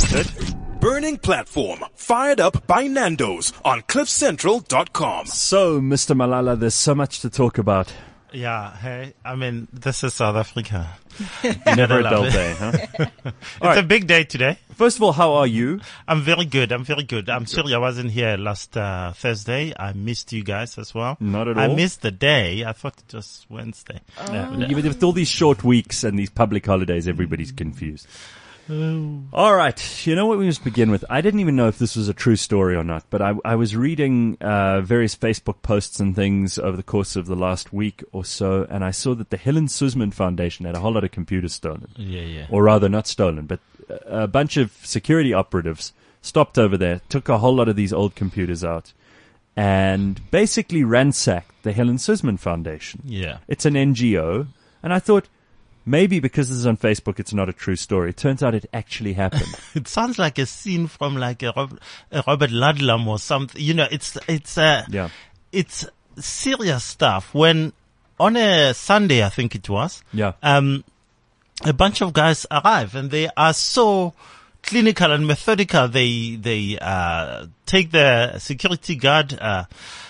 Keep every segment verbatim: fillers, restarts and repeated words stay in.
hosted Burning Platform, fired up by Nando's on cliff central dot com. So, Mister Malala, there's so much to talk about. Yeah, hey, I mean, this is South Africa. Never a dull day, huh? It's right. a big day today. First of all, how are you? I'm very good. I'm very good. I'm sorry I wasn't here last uh, Thursday. I missed you guys as well. Not at all. I missed the day. I thought it was Wednesday. Oh. Yeah. With all these short weeks and these public holidays, everybody's confused. Oh. All right. You know what we must begin with? I didn't even know if this was a true story or not, but I, I was reading uh, various Facebook posts and things over the course of the last week or so, and I saw that the Helen Suzman Foundation had a whole lot of computers stolen. Yeah, yeah. Or rather, not stolen, but a bunch of security operatives stopped over there, took a whole lot of these old computers out, and basically ransacked the Helen Suzman Foundation. Yeah. It's an N G O, and I thought, maybe because this is on Facebook, it's not a true story. It turns out it actually happened. It sounds like a scene from like a, Rob, a Robert Ludlum or something. You know, it's it's uh, yeah. it's serious stuff. When on a Sunday, I think it was, yeah, um, a bunch of guys arrive and they are so clinical and methodical. They they uh take the security guard, uh,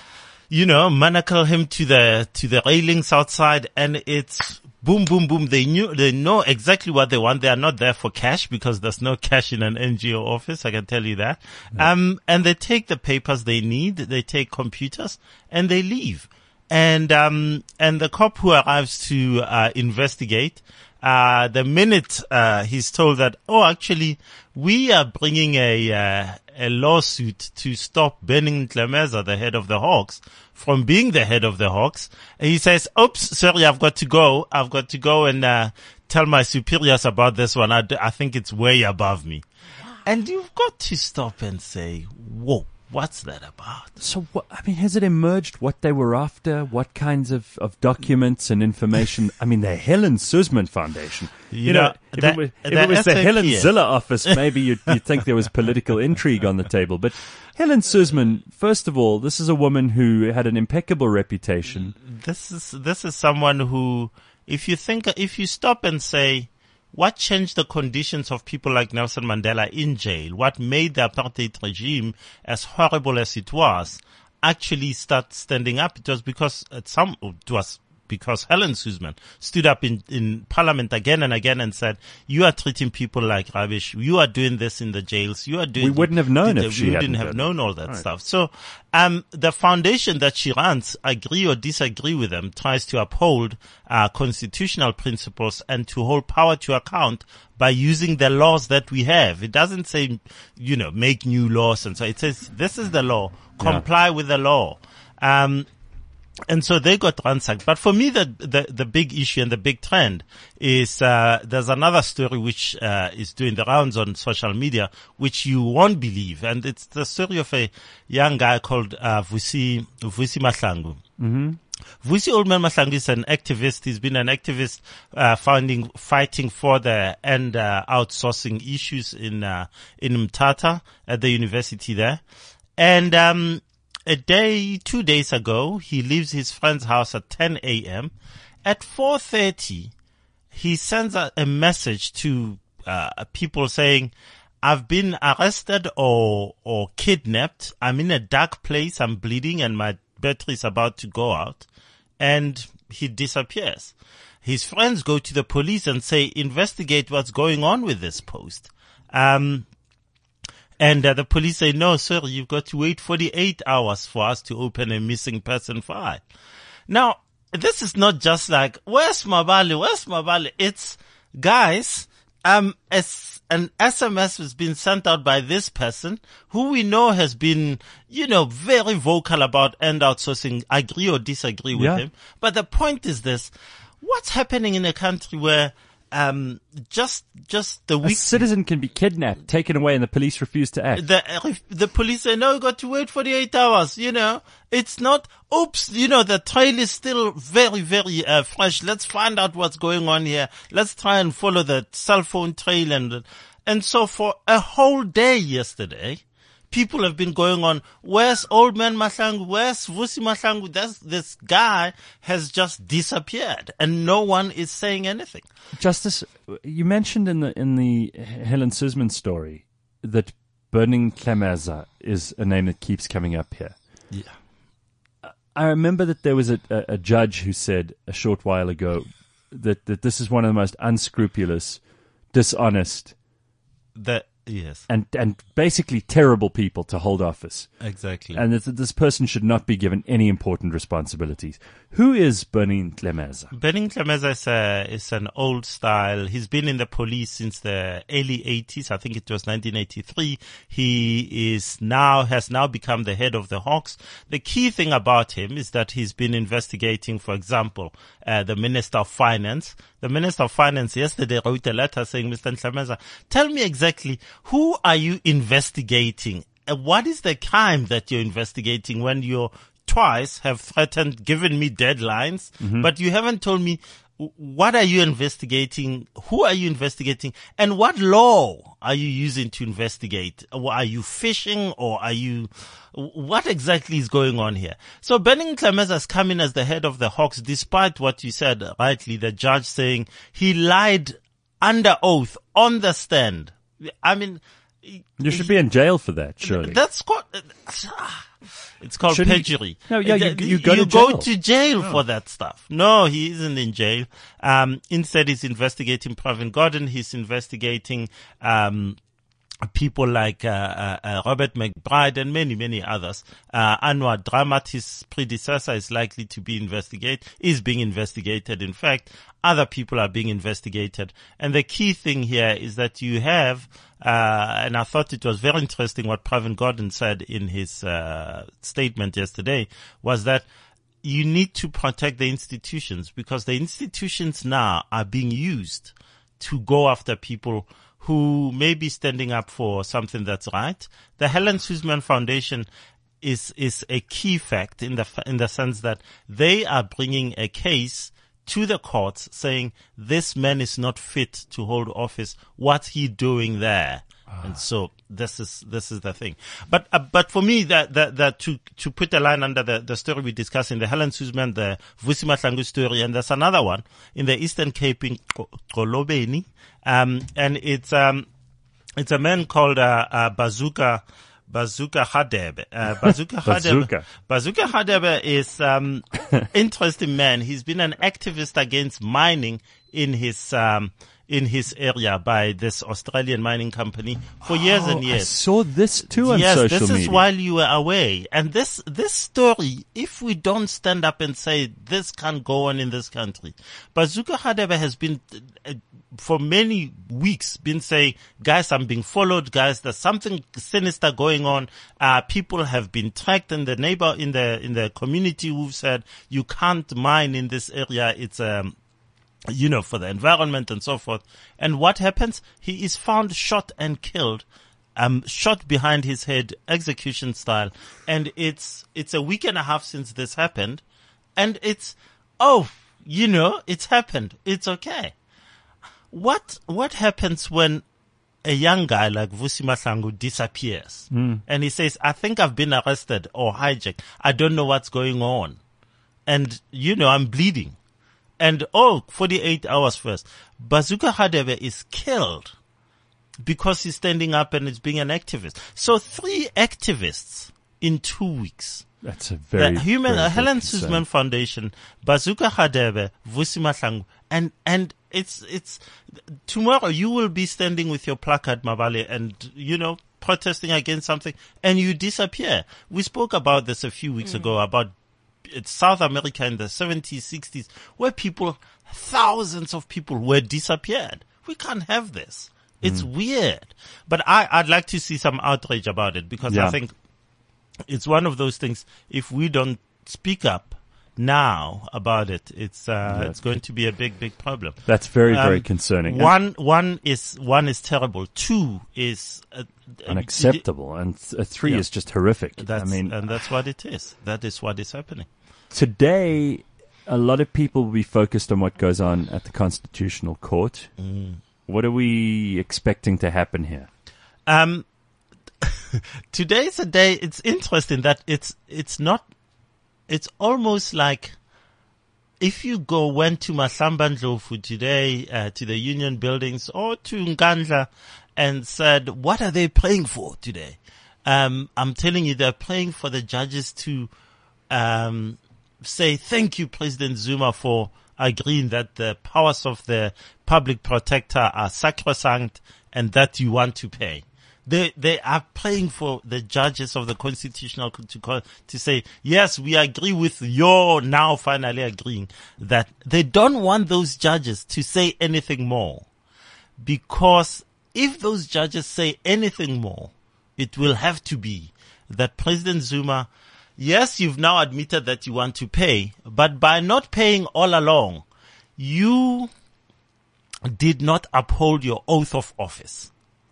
you know, manacle him to the to the railings outside, and it's. Boom, boom, boom. They knew, they know exactly what they want. They are not there for cash because there's no cash in an N G O office. I can tell you that. Yeah. Um, and they take the papers they need. They take computers and they leave. And, um, and the cop who arrives to, uh, investigate, uh, the minute, uh, he's told that, oh, actually, we are bringing a, uh, a lawsuit to stop Benning Tlemeza, the head of the Hawks, from being the head of the Hawks. And he says, oops, sorry, I've got to go. I've got to go and, uh, tell my superiors about this one. I, I think it's way above me. And you've got to stop and say, whoa. What's that about? So, what, I mean, has it emerged what they were after? What kinds of, of documents and information? I mean, the Helen Suzman Foundation. You, you know, know, if that, it was, if it was the Helen Zille office, maybe you'd, you'd think there was political intrigue on the table. But Helen Suzman, first of all, this is a woman who had an impeccable reputation. This is this is someone who, if you think, if you stop and say, what changed the conditions of people like Nelson Mandela in jail? What made the apartheid regime, as horrible as it was, actually start standing up? It was because at some, it was because Helen Suzman stood up in, in parliament again and again and said, you are treating people like rubbish. You are doing this in the jails. You are doing. We wouldn't have known the, if she We hadn't wouldn't have known all that right. stuff. So, um, the foundation that she runs, agree or disagree with them, tries to uphold, uh, constitutional principles and to hold power to account by using the laws that we have. It doesn't say, you know, make new laws and so it says, this is the law. Comply yeah. with the law. Um, And so they got ransacked. But for me, the, the, the big issue and the big trend is, uh, there's another story which, uh, is doing the rounds on social media, which you won't believe. And it's the story of a young guy called, uh, Vusi, Vusi Mahlangu. Mm-hmm. Vusi Oldman Mahlangu is an activist. He's been an activist, uh, finding, fighting for the end, uh, outsourcing issues in, uh, in Mthatha at the university there. And, um, a day, two days ago, he leaves his friend's house at ten a.m. At four thirty, he sends a, a message to uh, people saying, I've been arrested or or kidnapped. I'm in a dark place. I'm bleeding and my battery is about to go out. And he disappears. His friends go to the police and say, investigate what's going on with this post. Um And uh, the police say, no, sir, you've got to wait forty-eight hours for us to open a missing person file. Now, this is not just like, where's Mabali? Where's Mabali? It's, guys, um, as an S M S has been sent out by this person who we know has been, you know, very vocal about end outsourcing, agree or disagree with yeah. him. But the point is this, what's happening in a country where Um, just, just the week. A citizen can be kidnapped, taken away, and the police refuse to act. The, the police say, no, you got to wait forty-eight hours, you know. It's not, oops, you know, the trail is still very, very, uh, fresh. Let's find out what's going on here. Let's try and follow the cell phone trail and, and so for a whole day yesterday, people have been going on, where's Old Man Mahlangu? Where's Vusi Mahlangu? That's, this guy has just disappeared and no one is saying anything. Justice, you mentioned in the, in the Helen Suzman story that Burning Tlemeza is a name that keeps coming up here. Yeah. I remember that there was a, a, a judge who said a short while ago that, that this is one of the most unscrupulous, dishonest, That yes, and, and basically terrible people to hold office. exactly. And that this person should not be given any important responsibilities. Who is Burning Tlemeza? Burning Tlemeza is, a, is an old style. He's been in the police since the early eighties. I think it was nineteen eighty-three. He is now, has now become the head of the Hawks. The key thing about him is that he's been investigating, for example, uh, the Minister of Finance. The Minister of Finance yesterday wrote a letter saying, Mister Tlemeza, tell me exactly, who are you investigating? Uh, what is the crime that you're investigating when you're twice have threatened, given me deadlines, mm-hmm. but you haven't told me what are you investigating, who are you investigating, and what law are you using to investigate? Are you fishing or are you, what exactly is going on here? So Burning Tlemeza has come in as the head of the Hawks, despite what you said rightly, the judge saying he lied under oath on the stand. I mean, you should be in jail for that, surely. That's quite, it's called Shouldn't perjury. You, no, yeah, you, you go you to jail. go to jail oh. for that stuff. No, he isn't in jail. Um, instead, he's investigating Pravin Gordhan. He's investigating um, people like uh, uh, uh, Robert McBride and many, many others. Uh, Anwar Dramat, his predecessor, is likely to be investigated. Is being investigated. In fact, other people are being investigated. And the key thing here is that you have. Uh, and I thought it was very interesting what Pravin Gordhan said in his uh, statement yesterday, was that you need to protect the institutions, because the institutions now are being used to go after people who may be standing up for something that's right. The Helen Suzman Foundation is is a key fact in the in the sense that they are bringing a case to the courts saying this man is not fit to hold office. What's he doing there? Ah. And so this is this is the thing. But uh, but for me, that that that to to put a line under the the story we're discussing, the Helen Suzman, the Vusi Mahlangu story, and there's another one in the Eastern Cape in Xolobeni, um, and it's um it's a man called uh, uh Bazooka. Bazooka Hadebe. Uh, Bazooka Hadebe. Bazooka Hadebe is um interesting man. He's been an activist against mining in his um in his area by this Australian mining company for years oh, and years. I saw this too on yes, social media. Yes, this is while you were away. And this this story, if we don't stand up and say this can't go on in this country, Bazooka Hadebe has been uh, for many weeks been saying, guys, I'm being followed, guys, there's something sinister going on. Uh, people have been tracked in the neighbor, in the, in the community who've said, you can't mine in this area. It's, um, you know, for the environment and so forth. And what happens? He is found shot and killed, um, shot behind his head, execution style. And it's, it's a week and a half since this happened. And it's, oh, you know, it's happened. It's okay. What what happens when a young guy like Vusi Mahlangu disappears mm. and he says, I think I've been arrested or hijacked. I don't know what's going on. And, you know, I'm bleeding. And, oh, forty-eight hours first. Bazooka Hadebe is killed because he's standing up and is being an activist. So three activists in two weeks. That's a very, the human, very uh, Helen concern. Suzman Foundation, Bazooka Hadebe, Vusi Mahlangu, and, and it's, it's, tomorrow you will be standing with your placard, Mabale, and, you know, protesting against something, and you disappear. We spoke about this a few weeks mm. ago, about it's South America in the seventies, sixties, where people, thousands of people were disappeared. We can't have this. It's mm. weird. But I, I'd like to see some outrage about it, because yeah. I think it's one of those things, if we don't speak up now about it, it's, uh, yeah. it's going to be a big, big problem. That's very, um, very concerning. One, one is, one is terrible. Two is, uh, unacceptable. And th- three yeah. is just horrific. That's, I mean, and that's what it is. That is what is happening. Today, a lot of people will be focused on what goes on at the Constitutional Court. Mm. What are we expecting to happen here? Um, today's a day, it's interesting that it's, it's not, it's almost like if you go, went to Mahlamba Ndlovu today, uh, to the union buildings or to Nkandla, and said, what are they praying for today? Um, I'm telling you, they're praying for the judges to, um, say, thank you, President Zuma, for agreeing that the powers of the public protector are sacrosanct and that you want to pay. They, they are praying for the judges of the constitutional court to, to say, yes, we agree with your now finally agreeing that they don't want those judges to say anything more. Because if those judges say anything more, it will have to be that President Zuma, yes, you've now admitted that you want to pay, but by not paying all along, you did not uphold your oath of office.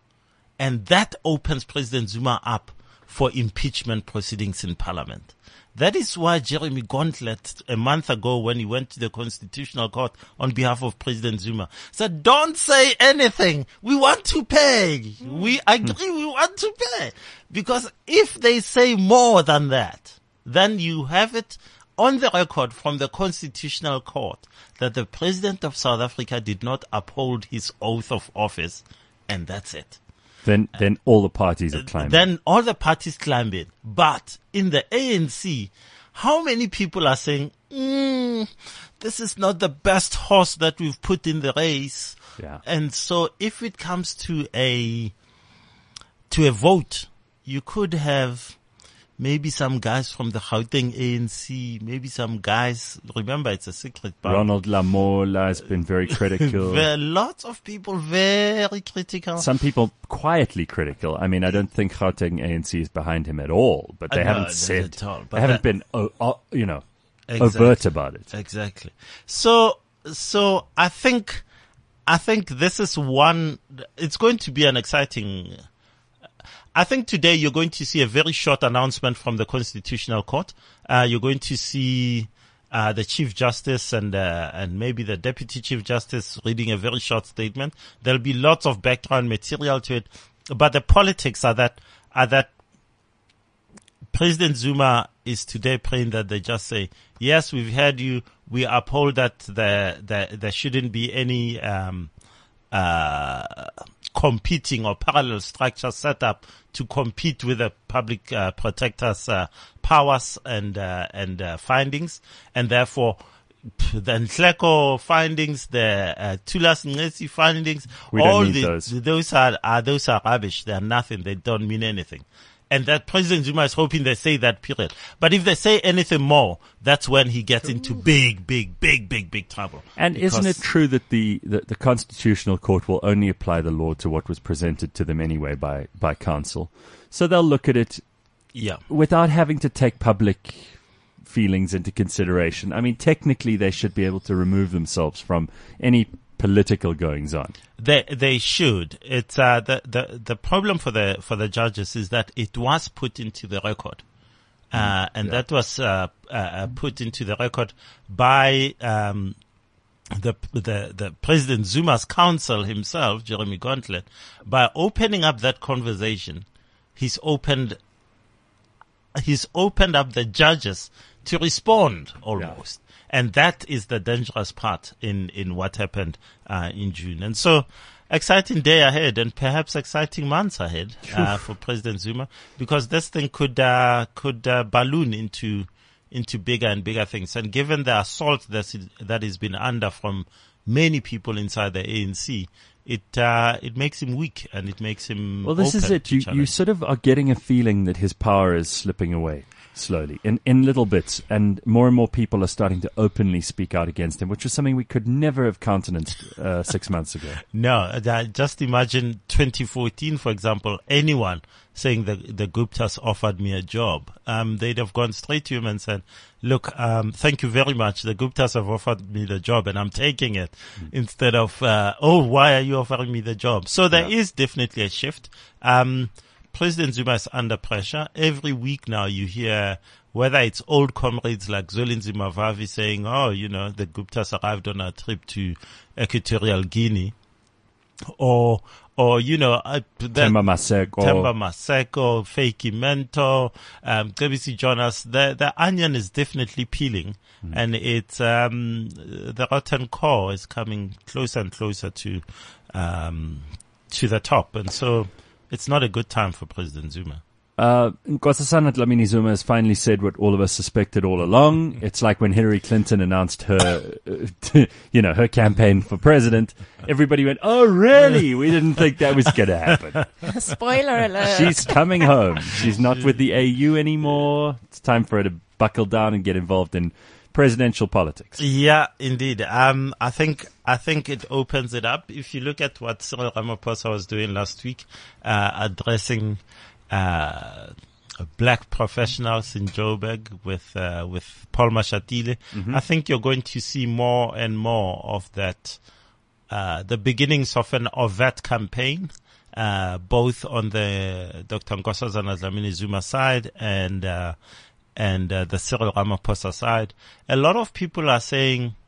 And that opens President Zuma up for impeachment proceedings in Parliament. That is why Jeremy Gauntlet, a month ago when he went to the Constitutional Court on behalf of President Zuma, said, don't say anything. We want to pay. We agree we want to pay. Because if they say more than that, then you have it on the record from the Constitutional Court that the President of South Africa did not uphold his oath of office, and that's it. Then, then all the parties have climbed. Then all the parties climb in. But in the A N C, how many people are saying, mm, this is not the best horse that we've put in the race? Yeah. And so if it comes to a, to a vote, you could have maybe some guys from the Gauteng A N C, maybe some guys, remember it's a secret. Ronald Lamola has been very critical. There are lots of people very critical. Some people quietly critical. I mean, I don't think Gauteng A N C is behind him at all, but they Uh, no, haven't not said, at all, but they haven't that- been, oh, oh, you know, Exactly. overt about it. Exactly. So, so I think, I think this is one, it's going to be an exciting, I think today you're going to see a very short announcement from the Constitutional Court. Uh, you're going to see, uh, the Chief Justice and, uh, and maybe the Deputy Chief Justice reading a very short statement. There'll be lots of background material to it, but the politics are that, are that President Zuma is today praying that they just say, yes, we've heard you. We uphold that there, there, there shouldn't be any, um, uh, competing or parallel structure set up to compete with the public uh, protector's uh, powers and uh, and uh, findings, and therefore the Nhleko findings, the uh, Thulas Nxesi findings, We don't all need the, those. those are, are those are rubbish. They are nothing. They don't mean anything. And that President Zuma is hoping they say that, period. But if they say anything more, that's when he gets into big, big, big, big, big trouble. And isn't it Because- true that the, the, the Constitutional Court will only apply the law to what was presented to them anyway by, by council? So they'll look at it Yeah. without having to take public feelings into consideration. I mean, technically they should be able to remove themselves from any political goings on. They they should. It's uh the, the the problem for the for the judges is that it was put into the record, uh, and that was uh, uh put into the record by um the the the President Zuma's counsel himself, Jeremy Gauntlet. By opening up that conversation, he's opened he's opened up the judges to respond almost. And that is the dangerous part in, in what happened, uh, in June. And so, exciting day ahead and perhaps exciting months ahead, uh, for President Zuma, because this thing could, uh, could, uh, balloon into, into bigger and bigger things. And given the assault that's, that has been under from many people inside the A N C, it, uh, it makes him weak and it makes him Well, this is open it. to You, you challenge. sort of are getting a feeling that his power is slipping away slowly in, in little bits, and more and more people are starting to openly speak out against him, which is something we could never have countenanced uh, six months ago. No, uh, just imagine twenty fourteen, for example, anyone saying that the Guptas offered me a job. Um, they'd have gone straight to him and said, look, um, thank you very much. The Guptas have offered me the job and I'm taking it, mm. instead of, uh, oh, why are you offering me the job? So there yeah. is definitely a shift. Um, President Zuma is under pressure. Every week now you hear, whether it's old comrades like Zwelinzima Mavavi saying, oh, you know, the Guptas arrived on a trip to Equatorial Guinea, or, or, you know, uh, Themba Maseko, Themba Maseko, Fakey Mento, um, K B C Jonas. The, the onion is definitely peeling, mm. and it's, um, the rotten core is coming closer and closer to, um, to the top. And so it's not a good time for President Zuma. Uh, Nkosazana Dlamini Zuma has finally said what all of us suspected all along. It's like when Hillary Clinton announced her, uh, you know, her campaign for president. Everybody went, "Oh, really? We didn't think that was going to happen." Spoiler alert. She's coming home. She's not with the A U anymore. It's time for her to buckle down and get involved in presidential politics. Yeah, indeed. Um, I think, I think it opens it up. If you look at what Cyril Ramaphosa was doing last week, uh, addressing Uh, black professionals in Joburg with, uh, with Paul Mashatile. Mm-hmm. I think you're going to see more and more of that, uh, the beginnings of an overt campaign, uh, both on the Doctor Nkosazana Dlamini Zuma side and, uh, and, uh, the Cyril Ramaphosa side. A lot of people are saying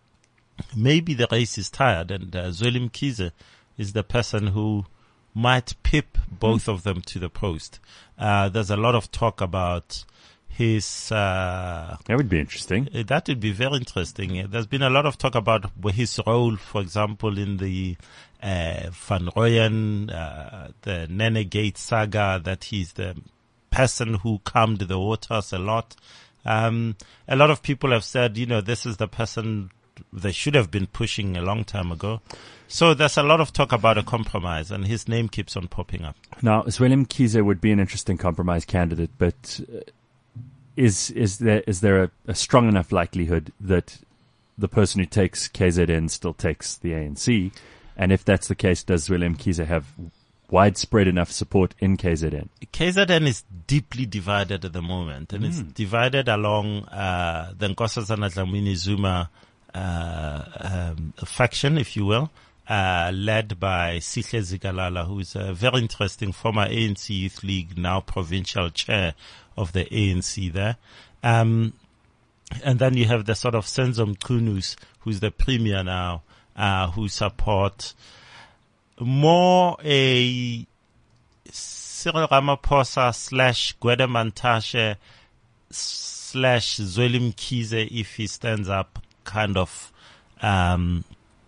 maybe the race is tired, and, uh, Zweli Mkhize is the person who might pip both of them to the post. Uh, there's a lot of talk about his, uh, that would be interesting. That would be very interesting. There's been a lot of talk about his role, for example, in the, uh, Van Rooyen, uh, the Nene Gate saga, that he's the person who calmed the waters a lot. Um, a lot of people have said, you know, this is the person they should have been pushing a long time ago. So there's a lot of talk about a compromise, and his name keeps on popping up. Now, Zweli Mkhize would be an interesting compromise candidate, but uh, is is there is there a, a strong enough likelihood that the person who takes K Z N still takes the A N C? And if that's the case, does Zweli Mkhize have widespread enough support in K Z N? K Z N is deeply divided at the moment, and mm. it's divided along uh, the Nkosazana Dlamini Zuma uh, um, faction, if you will. Uh, led by Sihle Zikalala, who is a very interesting former A N C Youth League, now provincial chair of the A N C there. Um, and then you have the sort of Senzo Mchunu, who's the premier now, uh, who support more a Cyril Ramaphosa slash Gwede Mantashe slash Zweli Mkhize if he stands up kind of, um,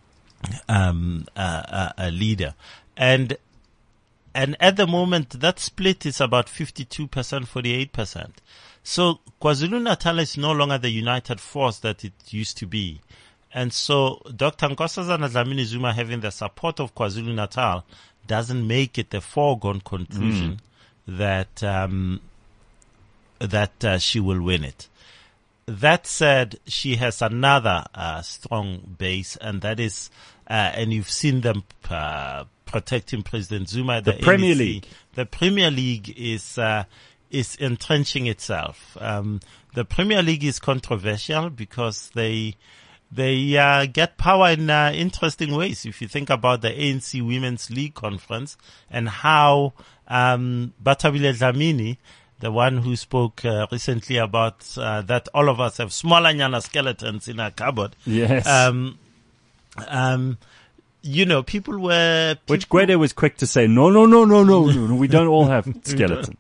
um, uh, a leader. And, and at the moment, that split is about fifty-two percent, forty-eight percent. So KwaZulu-Natal is no longer the united force that it used to be. And so Doctor Nkosazana Dlamini Zuma having the support of KwaZulu-Natal doesn't make it a foregone conclusion mm. that, um, that, uh, she will win it. That said, she has another, uh, strong base, and that is, uh, and you've seen them, uh, protecting President Zuma. The, the Premier A N C. League. The Premier League is, uh, is entrenching itself. Um, the Premier League is controversial because they, they, uh, get power in, uh, interesting ways. If you think about the A N C Women's League Conference and how, um, Batabile Dlamini, the one who spoke uh, recently about uh, that all of us have smaller nyana skeletons in our cupboard. Yes. Um, um, you know, people were... People Which Gwede was quick to say, no, no, no, no, no, no, we don't all have skeletons.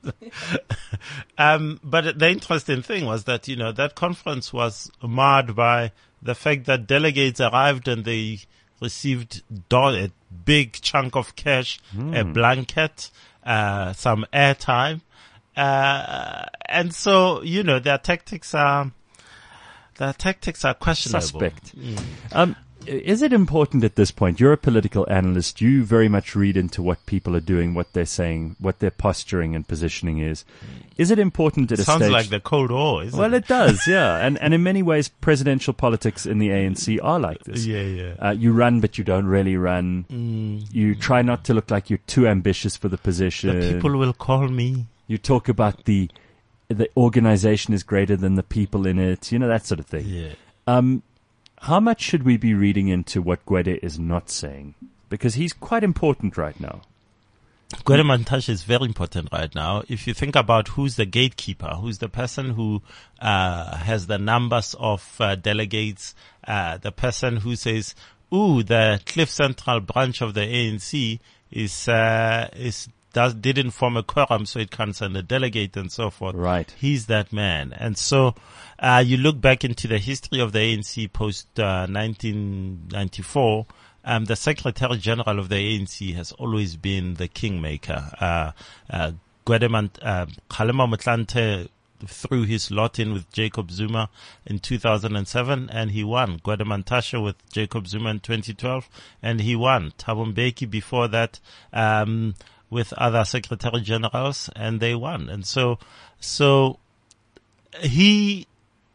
um, but the interesting thing was that, you know, that conference was marred by the fact that delegates arrived and they received a big chunk of cash, mm. a blanket, uh, some airtime. Uh, and so, you know, their tactics are, their tactics are questionable. Suspect. Mm. Um, is it important at this point? You're a political analyst. You very much read into what people are doing, what they're saying, what their posturing and positioning is. Is it important at it a sounds stage? Sounds like the Cold War, isn't well, it? Well, it does, yeah. And, and in many ways, presidential politics in the A N C are like this. Yeah, yeah. Uh, you run, but you don't really run. Mm. You try not to look like you're too ambitious for the position. The people will call me. You talk about the the organization is greater than the people in it, you know, that sort of thing. Yeah. Um, how much should we be reading into what Gwede is not saying? Because he's quite important right now. Gwede Mantashe is very important right now. If you think about who's the gatekeeper, who's the person who uh has the numbers of uh, delegates, uh the person who says, ooh, the Cliff Central branch of the A N C is uh is does didn't form a quorum, so it can't send a delegate and so forth. Right. He's that man. And so uh you look back into the history of the A N C post uh, nineteen ninety-four, um, the Secretary General of the A N C has always been the kingmaker. Uh, uh, Gwede uh, Kgalema Motlanthe threw his lot in with Jacob Zuma in two thousand seven, and he won. Gwede Mantashe with Jacob Zuma in twenty twelve, and he won. Thabo Mbeki before that, um, with other Secretary Generals, and they won. And so, so he,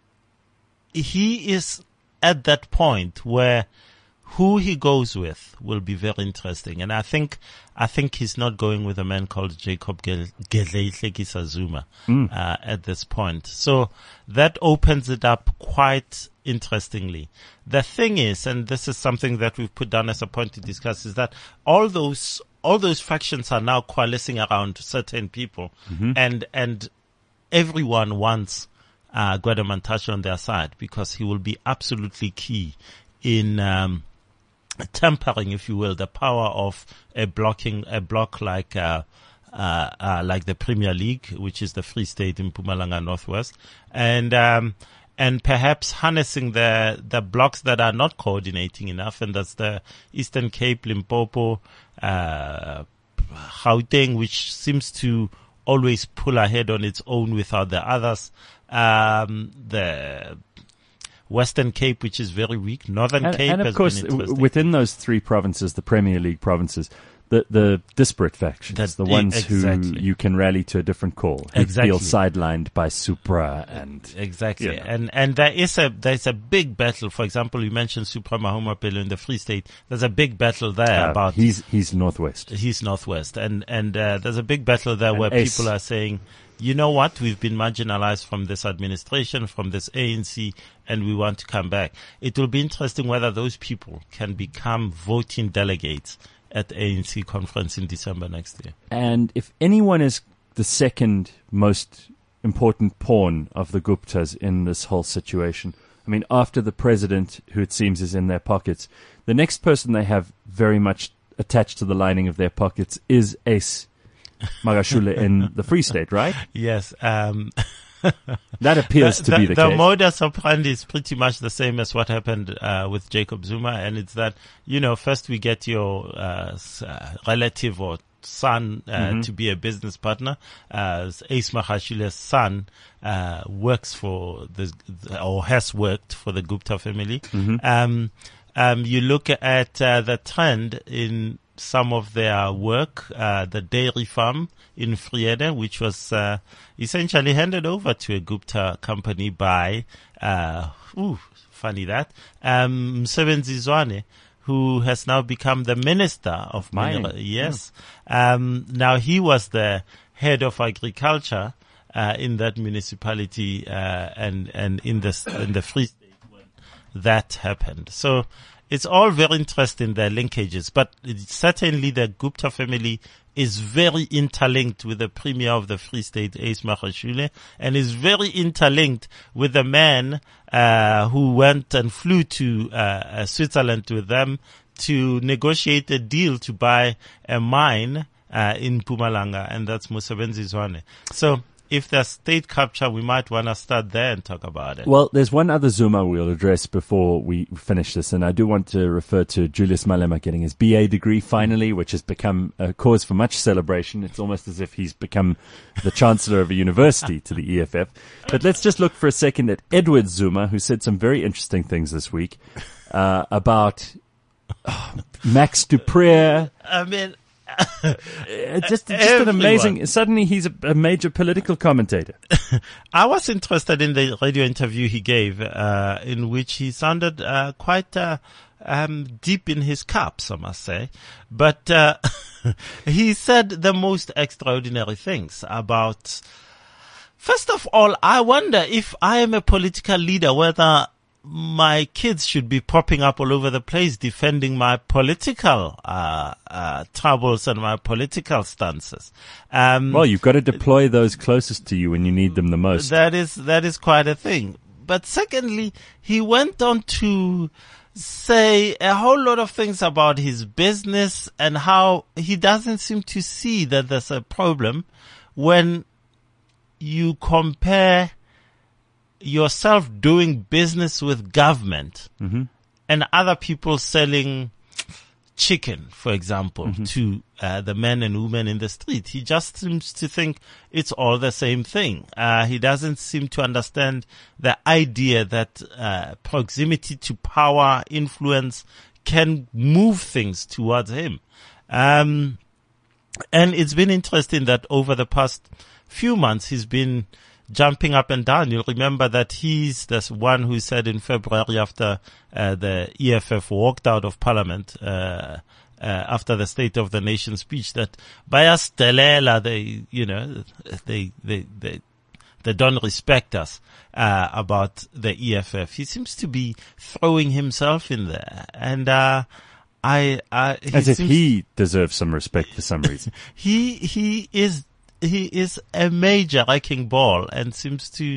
he is at that point where who he goes with will be very interesting. And I think, I think he's not going with a man called Jacob Gedleyihlekisa Zuma, mm. uh, at this point. So that opens it up quite interestingly. The thing is, and this is something that we've put down as a point to discuss, is that all those, all those factions are now coalescing around certain people, mm-hmm. and, and everyone wants, uh, Gwede Mantashe on their side because he will be absolutely key in, um, tempering, if you will, the power of a blocking, a block like, uh, uh, uh, like the Premier League, which is the Free State in Mpumalanga Northwest, and, um, and perhaps harnessing the, the blocks that are not coordinating enough, and that's the Eastern Cape, Limpopo, uh, Gauteng, which seems to always pull ahead on its own without the others, um, the, Western Cape, which is very weak. Northern and, Cape and of has course, been interesting. Within those three provinces, the Premier League provinces, the the disparate factions, That's the ones exactly. who you can rally to a different call, who exactly. feel sidelined by Supra and exactly. You know. And and there is a there's a big battle. For example, you mentioned Supra Mahumapelo in the Free State. There's a big battle there uh, about he's he's northwest. He's northwest, and and uh, there's a big battle there and where Ace. people are saying, you know what, we've been marginalized from this administration, from this A N C, and we want to come back. It will be interesting whether those people can become voting delegates at the A N C conference in December next year. And if anyone is the second most important pawn of the Guptas in this whole situation, I mean, after the president, who it seems is in their pockets, the next person they have very much attached to the lining of their pockets is Ace Magashule in the Free State, right? Yes. Um, that appears the, to the, be the, the case. The modus operandi is pretty much the same as what happened uh, with Jacob Zuma, and it's that, you know, first we get your uh, uh, relative or son uh, mm-hmm. to be a business partner. Uh, Ace Magashule's son uh, works for the, or has worked for the Gupta family. Mm-hmm. Um, um, you look at uh, the trend in some of their work, uh, the dairy farm in Friede, which was uh, essentially handed over to a Gupta company by, uh, ooh, funny that, um, Msebenzi Zwane, who has now become the minister of Mining. mineral. Yes. Yeah. Um, now he was the head of agriculture, uh, in that municipality, uh, and, and in the, in the Free State when that happened. So, it's all very interesting, their linkages, but it's certainly the Gupta family is very interlinked with the Premier of the Free State, Ace Magashule, and is very interlinked with the man uh, who went and flew to uh, Switzerland with them to negotiate a deal to buy a mine uh, in Mpumalanga, and that's Msebenzi Zwane. So, if there's state capture, we might want to start there and talk about it. Well, there's one other Zuma we'll address before we finish this, and I do want to refer to Julius Malema getting his B A degree finally, which has become a cause for much celebration. It's almost as if he's become the chancellor of a university to the E F F. But let's just look for a second at Edward Zuma, who said some very interesting things this week uh, about oh, Max du Preez. I mean... just, just an amazing, suddenly he's a, a major political commentator. I was interested in the radio interview he gave, uh, in which he sounded, uh, quite, uh, um, deep in his cups, I must say. But, uh, he said the most extraordinary things about, first of all, I wonder if I am a political leader, whether my kids should be popping up all over the place defending my political uh, uh troubles and my political stances. Um, well, you've got to deploy those closest to you when you need them the most. That is that is quite a thing. But secondly, he went on to say a whole lot of things about his business and how he doesn't seem to see that there's a problem when you compare yourself doing business with government mm-hmm. and other people selling chicken, for example, mm-hmm. to uh, the men and women in the street. He just seems to think it's all the same thing. Uh, he doesn't seem to understand the idea that uh, proximity to power, influence, can move things towards him. Um, and it's been interesting that over the past few months, he's been jumping up and down. You'll remember that he's the one who said in February after uh, the E F F walked out of Parliament, uh, uh, after the State of the Nation speech, that bayastelela, they, you know, they, they, they, they don't respect us, uh, about the E F F. He seems to be throwing himself in there. And, uh, I, I, as if he deserves some respect for some reason. he, he is, he is a major wrecking ball and seems to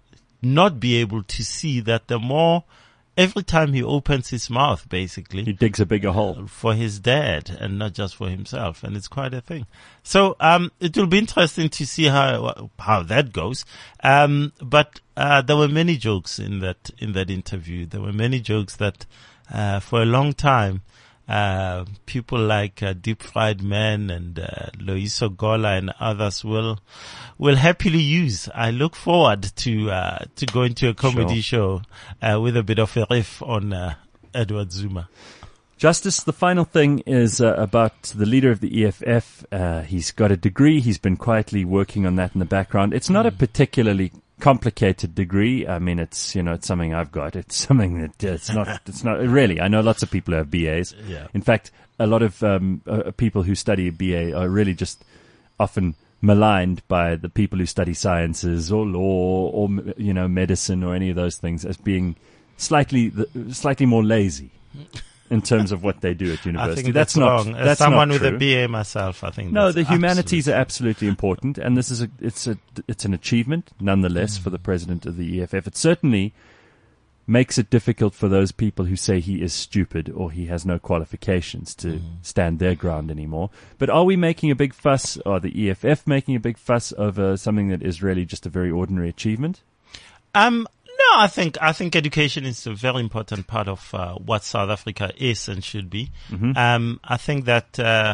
not be able to see that the more, every time he opens his mouth, basically, he digs a bigger hole for his dad and not just for himself. And it's quite a thing. So, um, it will be interesting to see how, how that goes. Um, but, uh, there were many jokes in that, in that interview. There were many jokes that, uh, for a long time, Uh, people like uh, Deep Fried Man and uh, Loiso Gola and others will will happily use. I look forward to uh, to going to a comedy sure. show uh, with a bit of a riff on uh, Edward Zuma. Justice, the final thing is uh, about the leader of the E F F. Uh, he's got a degree. He's been quietly working on that in the background. It's not mm. a particularly complicated degree. I mean, it's, you know, it's something I've got. It's something that uh, it's not, it's not really. I know lots of people who have B As. Yeah. In fact, a lot of um, uh, people who study a B A are really just often maligned by the people who study sciences or law or, you know, medicine or any of those things as being slightly, slightly more lazy in terms of what they do at university. I think that's, that's not wrong. As that's someone not with true. a B A myself, I think no. that's The humanities absolutely. are absolutely important, and this is a it's a it's an achievement nonetheless mm. for the president of the E F F. It certainly makes it difficult for those people who say he is stupid or he has no qualifications to mm. stand their ground anymore. But are we making a big fuss, or the E F F making a big fuss over something that is really just a very ordinary achievement? Um. No, I think I think education is a very important part of uh, what South Africa is and should be. Mm-hmm. Um, I think that, uh,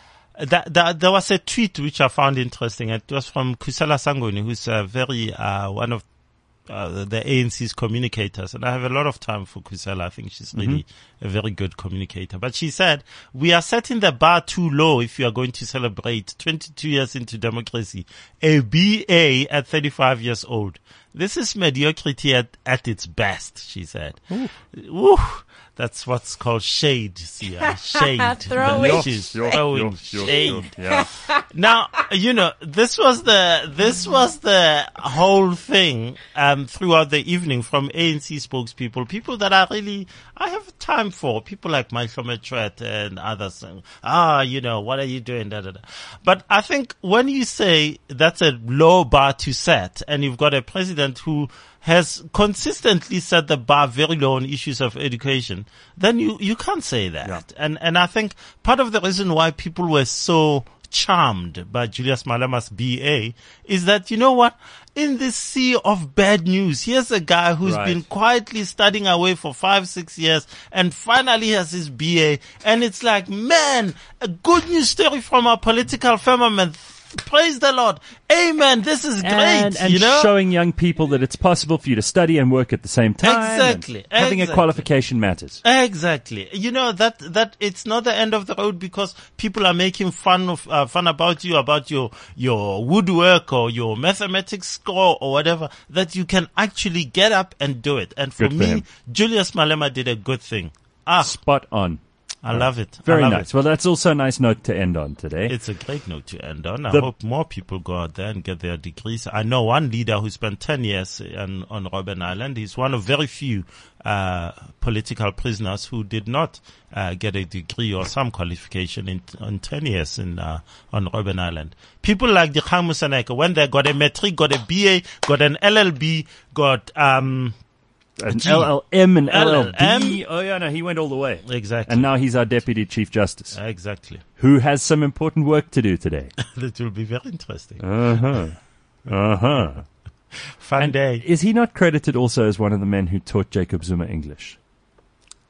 that that there was a tweet which I found interesting. It was from Kusela Sangoni, who's a very uh, one of uh, the A N C's communicators, and I have a lot of time for Kusela. I think she's really mm-hmm. a very good communicator. But she said, we are setting the bar too low if you are going to celebrate twenty-two years into democracy, a B A at thirty-five years old. This is mediocrity at, at its best, she said. Ooh. Ooh, that's what's called shade, Sia. Shade. Throwing She's shade. throwing shade. Yeah. Now, you know, this was the, this was the whole thing, um, throughout the evening from A N C spokespeople, people that I really, I have time for, people like Michael Metret and others saying, ah, you know, what are you doing? Da, da, da. But I think when you say that's a low bar to set and you've got a president who has consistently set the bar very low on issues of education, then you, you can't say that. Yeah. And, and I think part of the reason why people were so charmed by Julius Malema's B A is that, you know what? In this sea of bad news, here's a guy who's right. been quietly studying away for five, six years and finally has his B A. And it's like, man, a good news story from our political firmament. Praise the Lord. Amen. This is great. And, and you know? showing young people that it's possible for you to study and work at the same time. Exactly. Having exactly. a qualification matters. Exactly. You know, that, that it's not the end of the road because people are making fun of, uh, fun about you, about your, your woodwork or your mathematics score or whatever, that you can actually get up and do it. And for Good for me, him. Julius Malema did a good thing. Ah, Spot on. I love it. Very I love nice. It. Well, that's also a nice note to end on today. It's a great note to end on. I The- hope more people go out there and get their degrees. I know one leader who spent ten years on, on Robben Island. He's one of very few uh political prisoners who did not uh get a degree or some qualification in, in ten years in uh on Robben Island. People like Dikgang Moseneke, when they got a matric, got a B A, got an L L B, got um An G. L L M and L L D. L L M. Oh, yeah, no, he went all the way. Exactly. And now he's our Deputy Chief Justice, Exactly. who has some important work to do today. That will be very interesting. Uh-huh. Uh-huh. Fun And day. is he not credited also as one of the men who taught Jacob Zuma English?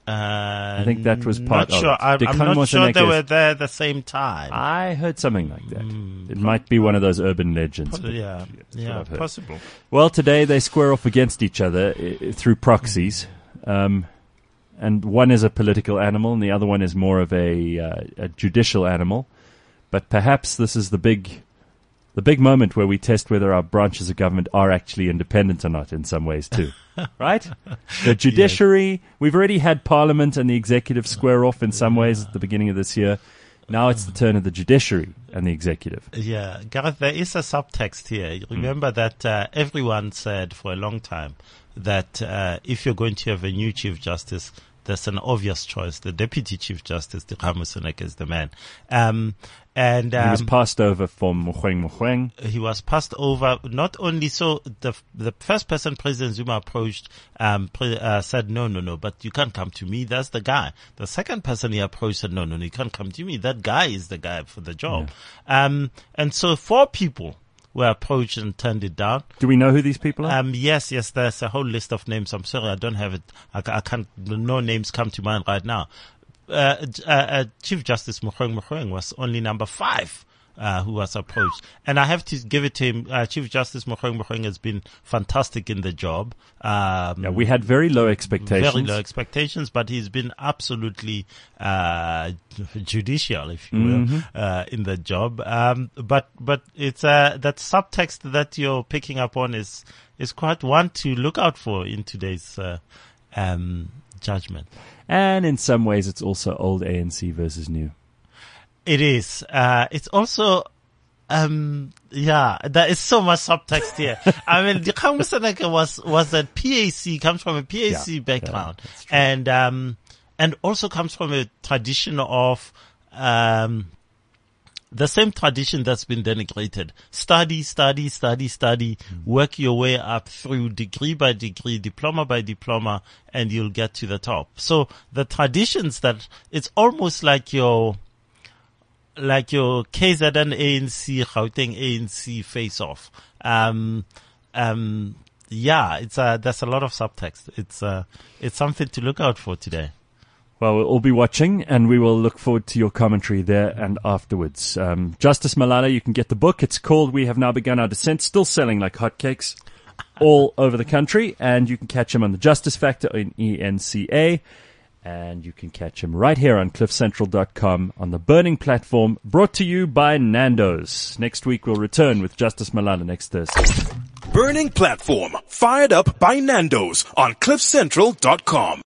Uh, I think that was part not of sure. it. I'm, De I'm not Khan sure they Moseneke- were there at the same time. I heard something like that. It might be one of those urban legends. but yeah, that's what yeah, I've heard. possible. Well, today they square off against each other uh, through proxies. Um, and one is a political animal and the other one is more of a, uh, a judicial animal. But perhaps this is the big, the big moment where we test whether our branches of government are actually independent or not in some ways too. Right? The judiciary, yes. We've already had Parliament and the executive square off in some ways at the beginning of this year. Now it's the turn of the judiciary and the executive. Yeah, Gareth, there is a subtext here. You remember mm. that uh, everyone said for a long time that uh, if you're going to have a new Chief Justice, there's an obvious choice. The Deputy Chief Justice, De Khan Moseneke, is the man. Um, and um, he was passed over from Mogoeng Mogoeng. He was passed over. Not only so, the the first person President Zuma approached um, pre, uh, said, no, no, no, but you can't come to me. That's the guy. The second person he approached said, no, no, no, you can't come to me. That guy is the guy for the job. Yeah. Um, and so four people were approached and turned it down. Do we know who these people are? Um, yes, yes, there's a whole list of names. I'm sorry, I don't have it. I, I can't, no names come to mind right now. Uh, uh, uh, Chief Justice Mogoeng Mogoeng was only number five. Uh, who was approached. And I have to give it to him. Uh, Chief Justice Mogoeng Mogoeng has been fantastic in the job. Um, yeah, we had very low expectations. Very low expectations, but he's been absolutely, uh, judicial, if you will, mm-hmm. uh, in the job. Um, but, but it's, uh, that subtext that you're picking up on is, is quite one to look out for in today's, uh, um, judgment. And in some ways it's also old A N C versus new. It is. Uh, it's also, um, yeah, there is so much subtext here. I mean, De Khan Moseneke was, was a P A C, comes from a P A C yeah, background. Yeah, and, um, and also comes from a tradition of, um, the same tradition that's been denigrated. Study, study, study, study, mm. work your way up through degree by degree, diploma by diploma, and you'll get to the top. So the traditions that, it's almost like your, like your K Z N A N C, Gauteng A N C face off. Um, um, yeah, it's uh there's a lot of subtext. It's, uh, it's something to look out for today. Well, we'll all be watching and we will look forward to your commentary there and afterwards. Um, Justice Malala, you can get the book. It's called We Have Now Begun Our Descent, still selling like hotcakes all over the country. And you can catch him on the Justice Factor in E N C A. And you can catch him right here on cliff central dot com on the Burning Platform, brought to you by Nando's. Next week we'll return with Justice Malala next Thursday. Burning Platform, fired up by Nando's on cliff central dot com.